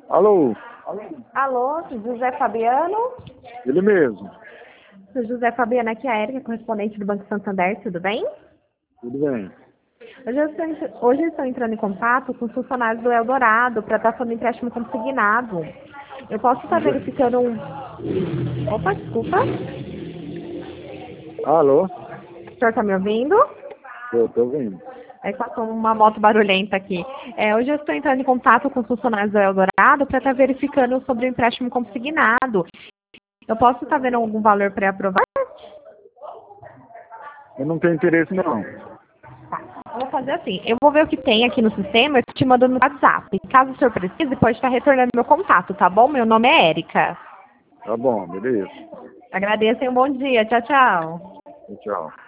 Alô, Alô, José Fabiano? ele mesmo. Sou José Fabiano, aqui é a Érica, correspondente do Banco Santander, tudo bem? Tudo bem? Hoje eu estou entrando em contato com os funcionários do Eldorado para estar fazendo empréstimo consignado. Eu posso estar Tudo bem. verificando um... Opa, desculpa. Alô, O senhor está me ouvindo? tô vendo. É que passou uma moto barulhenta aqui. Hoje eu estou entrando em contato com os funcionários do Eldorado para estar verificando sobre o empréstimo consignado. Eu posso estar vendo algum valor pré-aprovado? Eu não tenho interesse não. Tá. Eu vou fazer assim, eu vou ver o que tem aqui no sistema, eu te mando no WhatsApp. Caso o senhor precise, pode estar retornando meu contato, tá bom? Meu nome é Érica. Tá bom, beleza. Agradeço e um bom dia. Tchau, tchau. Tchau.